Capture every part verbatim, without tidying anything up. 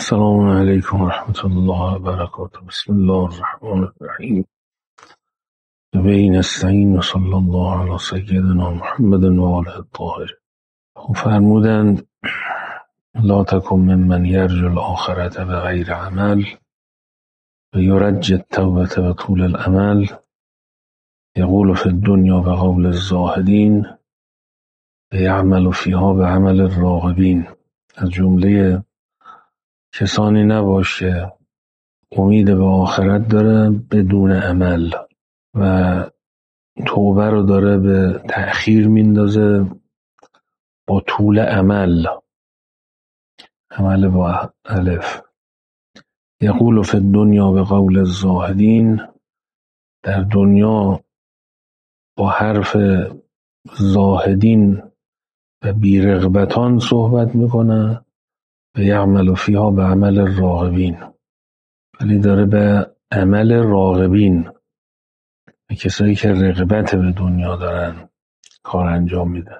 السلام علیکم و رحمت الله و برکاته. بسم الله الرحمن الرحیم. بین استعین و صلی الله علی سیدنا محمد و آله الطاهرین. فرمودند لا تکن ممن یرجو الآخرة بغیر عمل و یرجی التوبة بطول الامل، یقول فی الدنیا بقول الزاهدین و یعمل فیها بعمل الراغبین. از جمله کسانی نباش که امید به آخرت داره بدون عمل و توبه رو داره به تأخیر میندازه با طول عمل، عمل با الف. یقول فی الدنیا به قول الزاهدین، در دنیا با حرف زاهدین و بیرغبتان صحبت میکنه و یعمل فیها به عمل الراغبین، ولی داره به عمل راغبین، به کسایی که رغبت به دنیا دارن کار انجام میدن.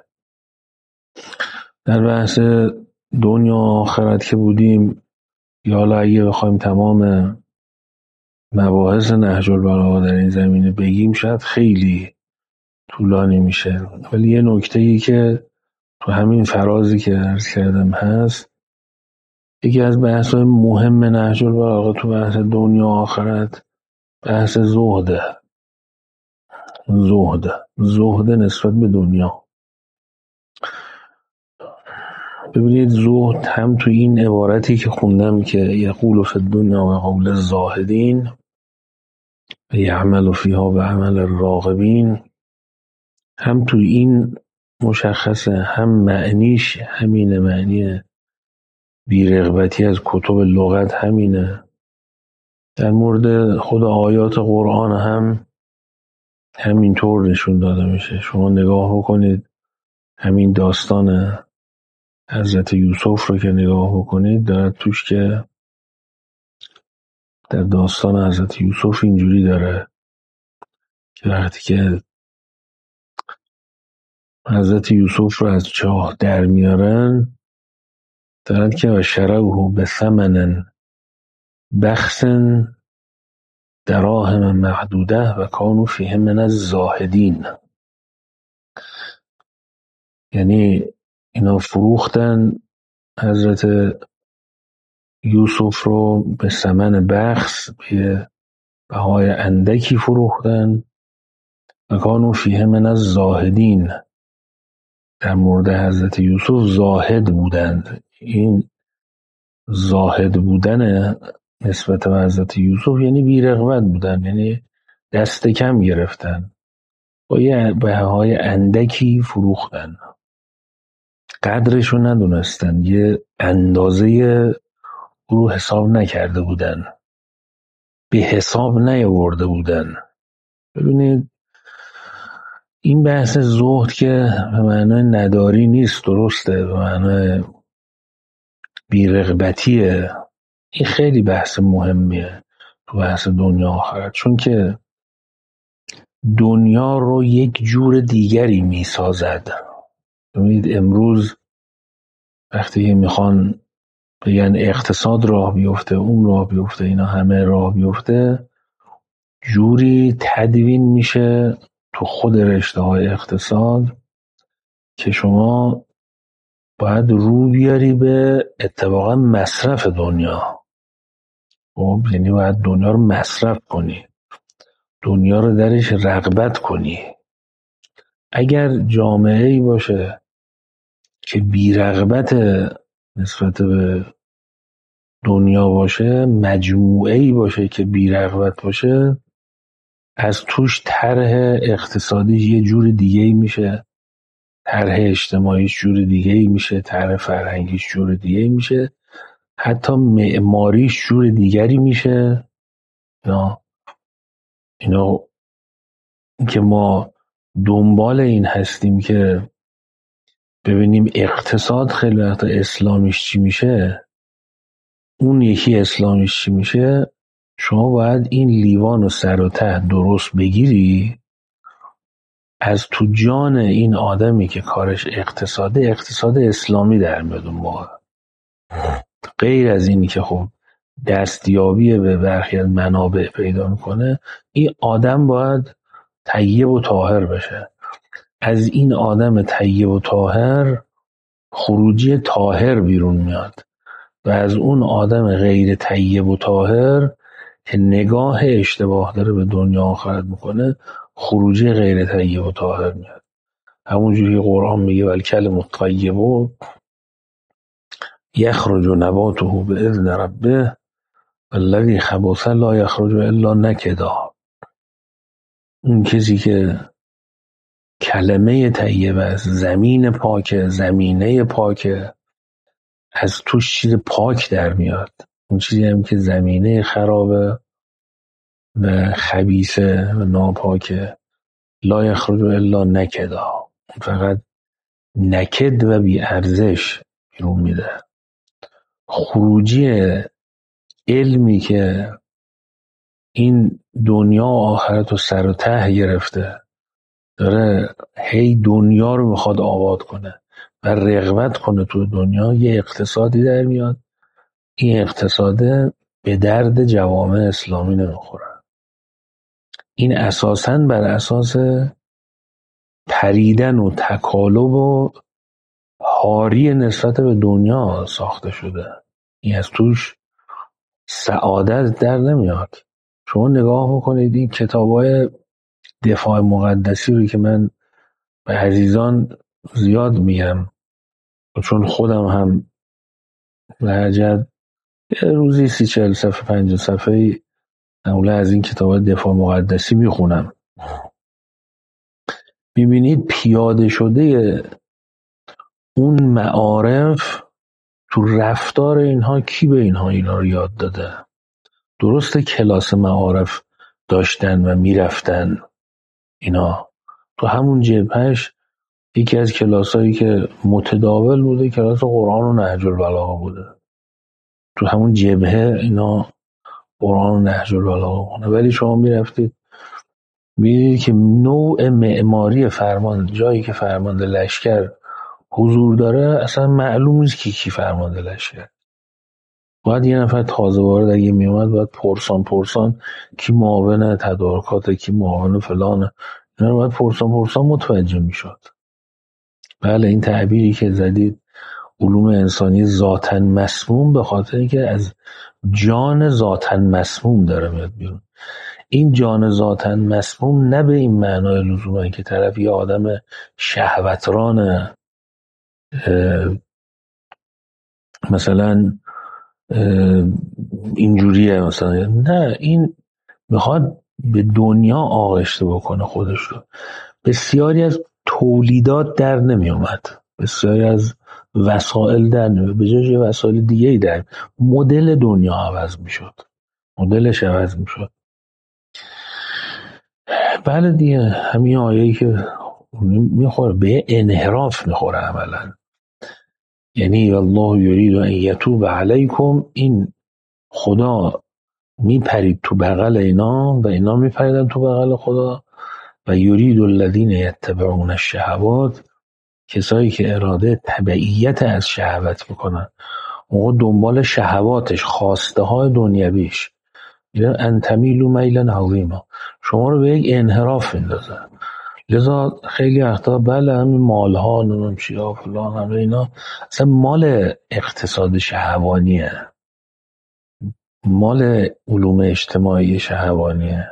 در بحث دنیا آخرت که بودیم، یا حالا اگه بخوایم تمام مباحث نهج البلاغه در این زمینه بگیم شاید خیلی طولانی میشه، ولی یه نکته‌ای که تو همین فرازی که عرض کردم هست، یکی از بحث‌های مهم نهج البلاغه تو بحث دنیا آخرت بحث زهده. زهده زهده نسبت به دنیا. ببینید زهد هم تو این عبارتی که خوندم که یقول فی الدنیا و قول الزاهدین و یعمل فیها به عمل الراغبین، هم تو این مشخصه، هم معنیش همینه، معنی بیرغبتی از کتب لغت همینه. در مورد خود آیات قرآن هم همینطور نشون داده میشه. شما نگاه بکنید همین داستان حضرت یوسف رو که نگاه بکنید، داره توش که در داستان حضرت یوسف اینجوری داره که وقتی که حضرت یوسف رو از چاه در میارن، دارن که و شروه به ثمن بخس دراهم محدوده و کانوا فیه من الزاهدین. یعنی اینا فروختن حضرت یوسف رو به ثمن بخس، به بهای اندکی فروختن و کانوا فیه من الزاهدین. در مورد حضرت یوسف زاهد بودند. این زاهد بودن نسبت به حضرت یوسف یعنی بی‌رغبت بودن، یعنی دست کم گرفتن، با یه بهای اندکی فروختن، قدرشو ندونستن، یه اندازه رو حساب نکرده بودن، به حساب نیاورده بودن. ببینید این بحث زهد که به معنای نداری نیست، درسته، به معنای بی‌رغبتیه. این خیلی بحث مهمیه تو بحث دنیا آخرت، چون که دنیا رو یک جور دیگری میسازد. ببینید امروز وقتی میخوان بگن اقتصاد راه بیفته، اون راه بیفته، اینا همه راه بیفته، جوری تدوین میشه تو خود رشته های اقتصاد که شما باید رو بیاری به اتفاقا مصرف دنیا. خب یعنی باید دنیا رو مصرف کنی، دنیا رو درش رغبت کنی. اگر جامعه ای باشه که بی رغبت نسبت به دنیا باشه، مجموعه ای باشه که بی رغبت باشه، از توش طرح اقتصادی یه جور دیگه میشه، طرح اجتماعیش جور دیگه میشه، طرح فرهنگیش جور دیگه میشه، حتی معماریش جور دیگری میشه. اینا اینا که ما دنبال این هستیم که ببینیم اقتصاد خیلی وقتا اسلامیش چی میشه، اون یکی اسلامیش چی میشه. شما باید این لیوان و سر و ته درست بگیری، از تو جان این آدمی که کارش اقتصاده، اقتصاد اسلامی در میاد اون موقع. غیر از اینی که خب دستیابی به برخی از منابع پیدا میکنه، این آدم باید طیب و طاهر بشه. از این آدم طیب و طاهر خروجی طاهر بیرون میاد و از اون آدم غیر طیب و طاهر که نگاه اشتباه داره به دنیا آخرت میکنه خروجی غیر طیب و طاهر میاد. همونجوری که قرآن میگه والکلم الطیب یخرج نباته باذن ربه والذی خبث لا یخرج الا نکدا. اون کسی که کلمه طیبه است، زمین پاکه، زمینه پاکه، از توش چیز پاک در میاد. اون چیزی هم که زمینه خرابه و خبیثه و ناپاکه لا یخرج الا نکدا، فقط نکد و بی ارزش بیرون میده. خروجی علمی که این دنیا و آخرت رو سر و ته گرفته، داره هی دنیا رو میخواد آباد کنه و رغبت کنه تو دنیا، یه اقتصادی در میاد. این اقتصاده به درد جوامع اسلامی نمیخوره. این اساساً بر اساس پریدن و تکالب و هاری نسبت به دنیا ساخته شده. این از توش سعادت در نمیاد. شما نگاه بکنید این کتابای دفاع مقدسی رو که من به عزیزان زیاد میگم، چون خودم هم لهجت روزی سی چهل صفحه پنجاه صفحه معمولا از این کتاب دفاع مقدسی میخونم. میبینید پیاده شده اون معارف تو رفتار اینها کی به اینها اینا رو یاد داده؟ درسته کلاس معارف داشتن و میرفتن اینا، تو همون جبهش یکی از کلاسایی که متداول بوده کلاس قرآن و نهج البلاغه بوده. تو همون جبهه اینا قرآن و نهج البلاغه بوده. ولی شما میرفتید میدید که نوع معماری فرمان، جایی که فرمانده لشکر حضور داره اصلا معلوم نیست کی کی فرمانده لشکر. باید یه نفر تازه وارد اگه میومد باید پرسان پرسان کی معاون تدارکات، کی معاون فلانه، اینا رو باید پرسان پرسان متوجه میشد. بله این تعبیری که زدید علوم انسانی ذاتاً مسموم، به خاطر اینکه از جان ذاتاً مسموم داره میاد بیرون. این جان ذاتاً مسموم نه به این معنای لزوما که طرف یه آدم شهوتران مثلا اینجوریه، مثلا نه، این میخواد به دنیا آغشته بکنه خودش رو. بسیاری از تولیدات در نمی اومد، بسیاری از وسایل در نمی، به جای وسایل دیگه ای در مدل دنیا عوض میشد، مدلش عوض میشد. بله دیگه همین آیه‌ای که میخوره به انحراف میخوره عملا، یعنی الله یرید ان یتوب علیکم، این خدا میپرید تو بغل اینا و اینا میپریدن تو بغل خدا. و یرید الذین یتبعون الشهوات، کسایی که اراده تبعیت از شهوت میکنن، اون دنبال شهواتش، خواسته های دنیویش، میگن ان تمیلوا میلا عظیما، شما رو به یک انحراف میندازن. لذا خیلی وقتا بله همین مالها نمیدونم چیا فلان همه اینا اصلا مال اقتصاد شهوانیه، مال علوم اجتماعی شهوانیه.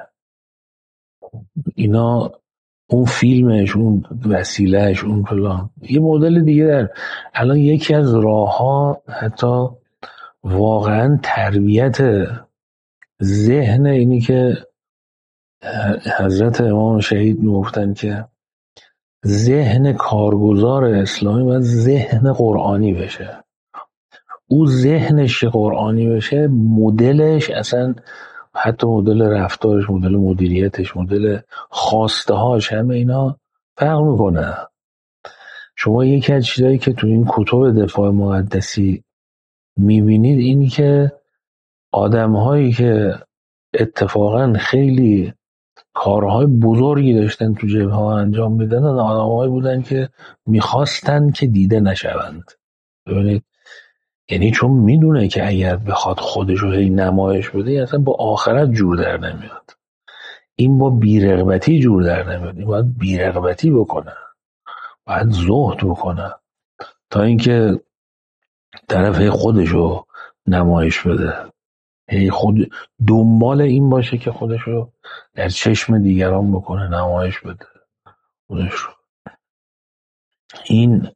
اینا اون فیلمش، اون وسیلهش، اون فلان یه مدل دیگه در. الان یکی از راه ها حتی واقعا تربیت ذهن، اینی که حضرت امام شهید میگفتن که ذهن کارگزار اسلامی باید ذهن قرآنی بشه. او ذهنش قرآنی بشه، مدلش اصلا، حتی مدل رفتارش، مدل مدیریتش، مدل خواسته هاش، همه اینا فرق میکنه. شما یکی از چیزایی که تو این کتب دفاع مقدسی میبینید اینی که آدم هایی که اتفاقا خیلی کارهای بزرگی داشتن تو جبهه ها انجام میدن، آدم هایی بودن که میخواستن که دیده نشوند. ببینید یعنی چون میدونه که اگر بخواد خودشو هی نمایش بده اصلا با آخرت جور در نمیاد، این با بیرغبتی جور در نمیاد، این باید بیرغبتی بکنه، باید زهد بکنه تا اینکه طرف هی خودشو نمایش بده، هی خود دنبال این باشه که خودشو در چشم دیگران بکنه، نمایش بده خودش رو. این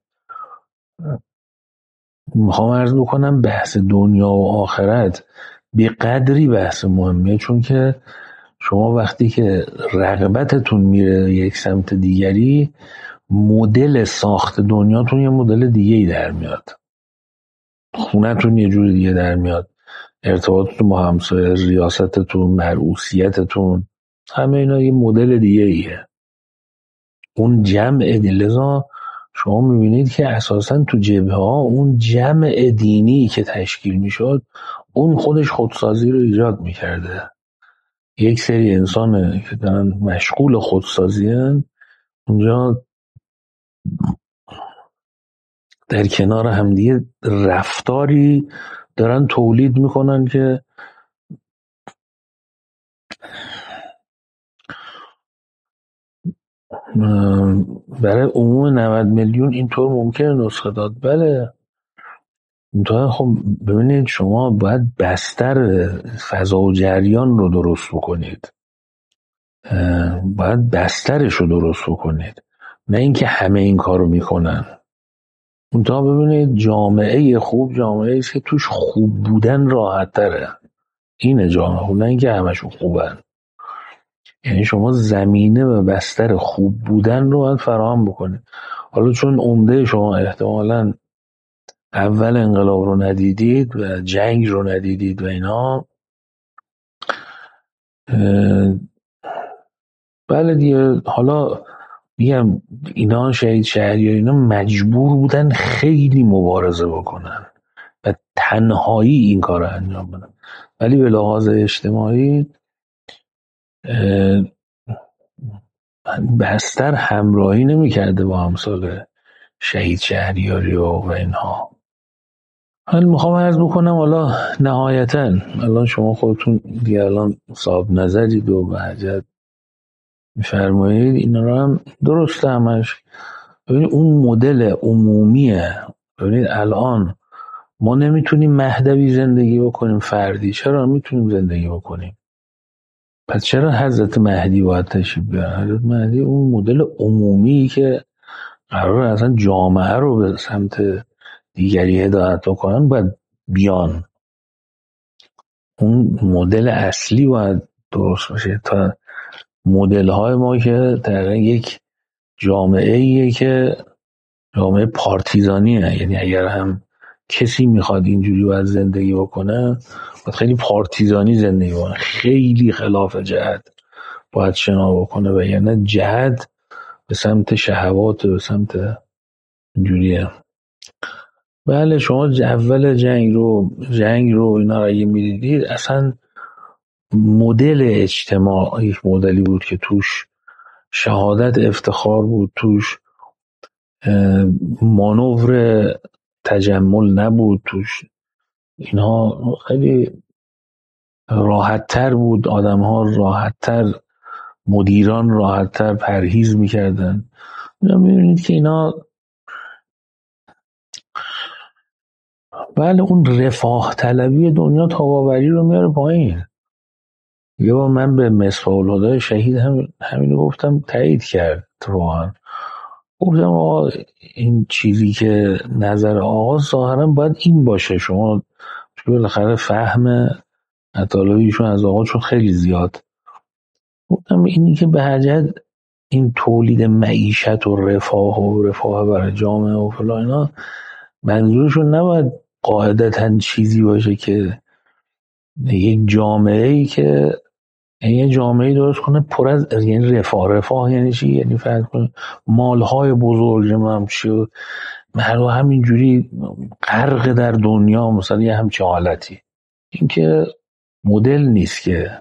میخوام عرض بکنم بحث دنیا و آخرت به قدری بحث مهمه، چون که شما وقتی که رغبتتون میره یک سمت دیگری، مدل ساخت دنیاتون یه مدل دیگه ای در میاد، خونتون یه جور دیگه در میاد، ارتباطتون با همسایه، ریاستتون، مرئوسیتتون، همه اینا یه مدل دیگه ایه. اون جمع لذا شما میبینید که اساسا تو جبهه ها اون جمع دینی که تشکیل میشد اون خودش خودسازی رو ایجاد میکرده. یک سری انسان که دارن مشغول خودسازی هن اونجا در کنار همدیگه رفتاری دارن تولید میکنن که برای عموم نود میلیون اینطور ممکنه نسخه داد. بله اینطور. خب ببینید شما باید بستر فضا و جریان رو درست بکنید، باید بسترش رو درست بکنید، نه اینکه همه این کار رو میکنن. اونتا ببینید جامعه خوب جامعه است که توش خوب بودن راحت تره، اینه جامعه خوب، نه اینکه همشون خوبن. یعنی شما زمینه و بستر خوب بودن رو باید فراهم بکنید. حالا چون عمده شما احتمالاً اول انقلاب رو ندیدید و جنگ رو ندیدید و اینا، بله دیگه. حالا میگم اینا شهید شهریار اینا مجبور بودن خیلی مبارزه بکنن و تنهایی این کار رو انجام بدن، ولی به لحاظ اجتماعی بستر همراهی نمی‌کرده با امثال شهید شهریاری و, و اینها. حالا میخوام عرض بکنم حالا نهایتاً الان شما خودتون دیگه الان صاحب نظرید و بهجت میفرمایید، اینا رو هم درسته همش. ببینید اون مدل عمومیه. ببینید الان ما نمیتونیم مهدوی زندگی بکنیم فردی، چرا میتونیم زندگی بکنیم؟ پس چرا حضرت مهدی باید تشریف بیارن؟ حضرت مهدی اون مدل عمومی که قراره اصلا جامعه رو به سمت دیگری هدایت بکنن باید بیان، اون مدل اصلی باید درست باشه. تا مدل های ما که در یک جامعه ایه که جامعه پارتیزانیه، یعنی اگر هم کسی میخواد اینجوری باید زندگی بکنه باید خیلی پارتیزانی زندگی بکنه، خیلی خلاف جهت باید شنا بکنه و یعنی جهت به سمت شهوات، به سمت اینجوریه. بله شما اول جنگ رو جنگ رو اینا رو اگه میدیدید اصلا مدل اجتماع یک مدلی بود که توش شهادت افتخار بود، توش مانور تجمل نبود، توش اینها خیلی راحت تر بود، آدم ها راحت تر، مدیران راحت تر پرهیز میکردن. میبینید که اینا بله اون رفاه طلبی دنیا تاباوری رو میاره پایین. یه بار من به مصباح الهدی شهید هم همینو گفتم، تایید کرد واقعا. گفتم آقا این چیزی که نظر آقا ظاهرا باید این باشه، شما چون بالاخره فهم مطالبیشون از آقا چون خیلی زیاد. گفتم اینی که به حجت این تولید معیشت و رفاه و رفاه برای جامعه و فلان اینا منظورشون نباید قاعدتاً چیزی باشه که یک جامعه ای که یه جامعه درست کنه پر از یعنی رفاه. رفاه یعنی چی؟ یعنی فرض کن مالهای بزرگ هم چی مردم همینجوری غرق در دنیا، مثلا یه همچین حالتی. این که مدل نیست که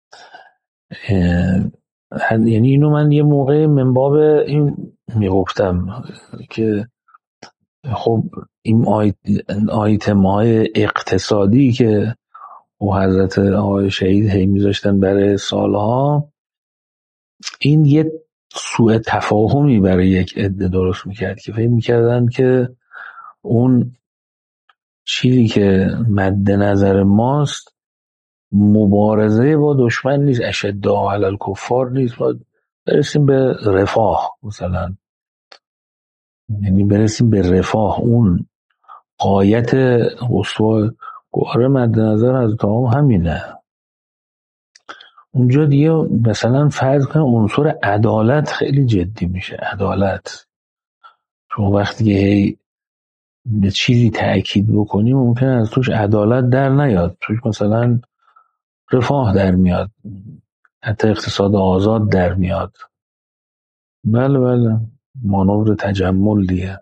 یعنی اینو من یه موقع من باب این میگفتم که خب این آیت... آیتم های اقتصادی که و حضرت آقای شهید هی میذاشتن برای سالها، این یه سوء تفاهمی برای یک عده درست میکرد که فکر میکردن که اون چیزی که مد نظر ماست مبارزه با دشمن نیست، اشداء علی الکفار نیست، باید برسیم به رفاه مثلا، یعنی برسیم به رفاه. اون غایت رسوا گوهر مد نظر از تمام همینه. اونجا دیگه مثلا فرض کن عنصر عدالت خیلی جدی میشه. عدالت شما وقتی که هی به چیزی تأکید بکنی ممکنه از توش عدالت در نیاد، توش مثلا رفاه در میاد، حتی اقتصاد آزاد در میاد. بله بله، مانور تجمل دیگه.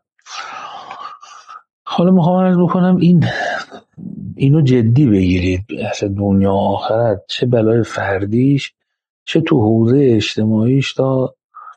حالا میخوام عرض بکنم این اینو جدی بگیرید، اصلا دنیا آخرت، چه بلای فردیش چه تو حوزه اجتماعیش، تا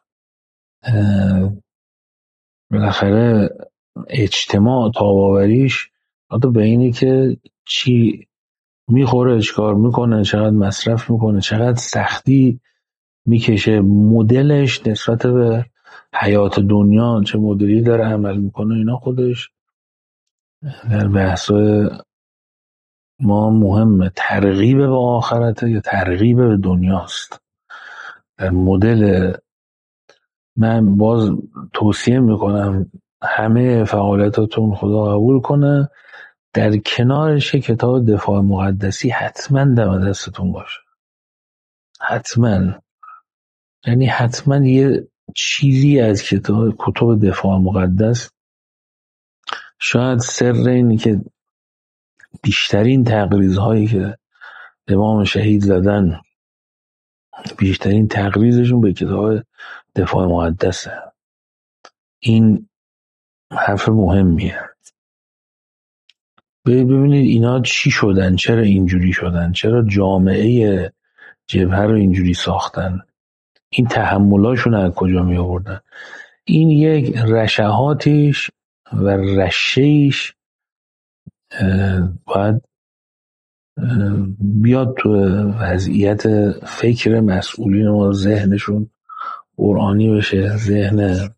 بالاخره اجتماع تاباوریش حتی به اینه که چی میخوره، چکار میکنه، چقدر مصرف میکنه، چقدر سختی میکشه، مدلش نسبت به حیات دنیا چه مدلی داره عمل میکنه، اینا خودش در بحثای ما مهمه. ترغیب به آخرته یا ترغیب به دنیاست در مدل. من باز توصیه میکنم همه فعالیتاتون خدا قبول کنه، در کنارش کتاب دفاع مقدسی حتما دم دستتون باشه، حتما. یعنی حتما یه چیزی از کتاب کتب دفاع مقدس، شاید سر اینی که بیشترین تقریض که امام شهید زدن، بیشترین تقریضشون به کتاب دفاع مقدسه. این حرف مهمیه. ببینید اینا چی شدن، چرا اینجوری شدن، چرا جامعه جبهه رو اینجوری ساختن، این تحملاشون از کجا می آوردن. این یک رشحاتیش و رشهیش باید بیاد تو وضعیت فکر مسئولین و ذهنشون قرآنی بشه، ذهن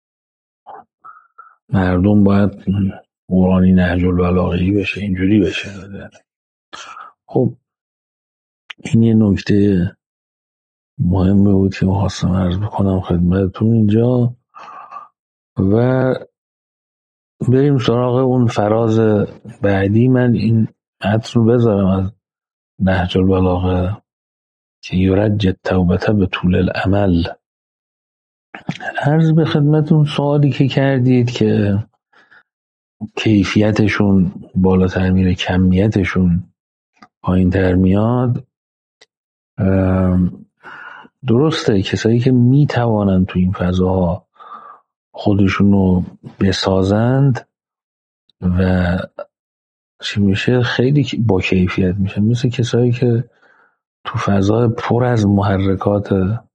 مردم باید قرآنی نهج البلاغه‌ای بشه، اینجوری بشه. خب این یه نکته مهمه بود که خواستم عرض بکنم خدمتتون اینجا، و بریم سراغ اون فراز بعدی. من این متن رو بذارم از نهج البلاغه که یرج توبته به طول العمل. عرض به خدمتون سوالی که کردید که کیفیتشون بالاتر میره کمیتشون پایین تر میاد، درسته کسایی که میتوانند تو این فضاها خودشونو بسازند و چی میشه خیلی با کیفیت میشن، مثل کسایی که تو فضای پر از محرکات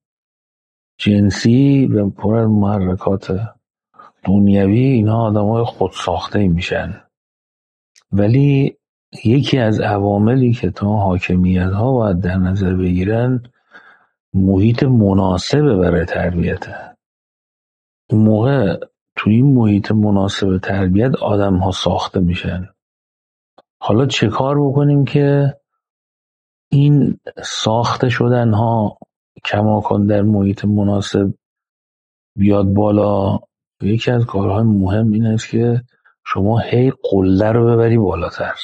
جنسی و پر از محرکات دنیوی، اینا آدمای خودساخته میشن. ولی یکی از عواملی که تا حاکمیت ها باید در نظر بگیرن محیط مناسب برای تربیته. اون موقع تو این محیط مناسب تربیت آدم ها ساخته میشن. حالا چه کار بکنیم که این ساخته شدن ها کماکان در محیط مناسب بیاد بالا؟ یکی از کارهای مهم این است که شما هی قله رو ببری بالاتر.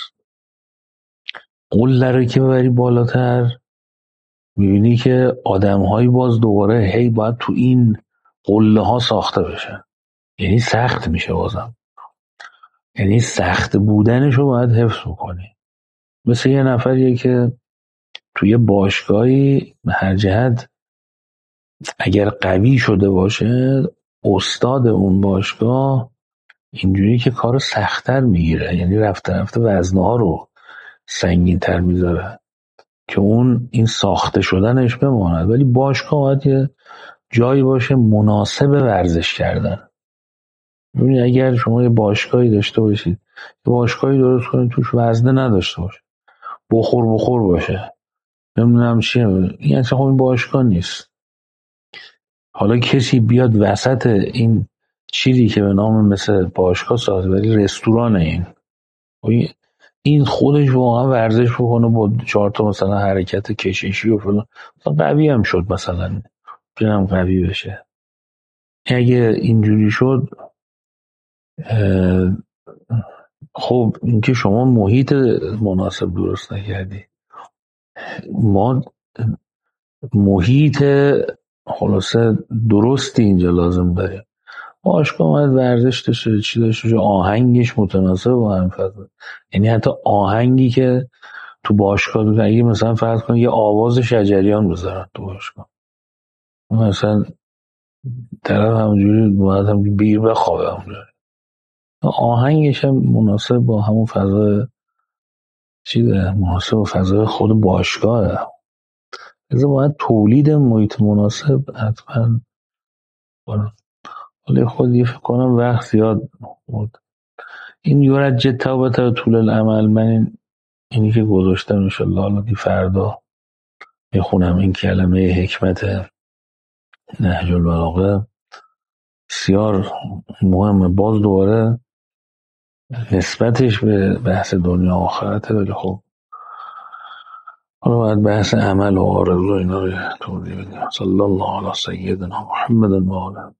قله رو که ببری بالاتر میبینی که آدم‌هایی باز دوباره هی باید تو این قله ها ساخته بشن، یعنی سخت میشه بازم، یعنی سخت بودنش رو باید حفظ بکنی. مثل یه نفریه که توی باشگاهی هر جهت اگر قوی شده باشه، استاد اون باشگاه اینجوری که کارو سخت‌تر میگیره، یعنی رفته رفته وزنه رو سنگین تر میذاره که اون این ساخته شدنش بماند. ولی باشگاه باید یه جایی باشه مناسب ورزش کردن. ببینید اگر شما یه باشگاهی داشته باشید، یه باشگاهی درست کنید توش وزنه نداشته باشه، بخور بخور باشه، نمیدونم چیه، این اصلا خب این باشگاه نیست. حالا کسی بیاد وسط این چیزی که به نام مثل باشگاه ساخته ولی رستوران، این این خودش واقعا ورزش بکنه با چهار تا مثلا حرکت کششی و فلان، مثلا قوی هم شد، مثلا هم قوی بشه. اگه اینجوری شد خب اینکه شما محیط مناسب درست نکردی. ما محیط خلاصه درستی اینجا لازم داریم. باشگاه باید ورزش داشته، چی داشته باشه، آهنگش متناسب با هم فضا، یعنی حتی آهنگی که تو باشگاه دو اگه مثلا فرض کن یه آواز شجریان بذارن تو باشگاه، مثلا طرف همونجوری باید هم بیر بخوابه همونجوری، آهنگش هم مناسب با همون فضا چی ده مناسب با فضای خود باشگاهه. از باید تولید محیط مناسب حتما کنم. ولی خود یه فکر کنم وقت زیاد بود. این یورج توبت طول العمل، من این اینی که گذاشتم انشالله حالا دی فردا میخونم این کلمه حکمت نهج البلاغه، بسیار مهمه. باز دوباره نسبتش به بحث دنیا آخرته، ولی خب حالا باید بحث عمل و آرزو اینا رو توضیح بدیم. صلی الله علی سیدنا محمد و آله.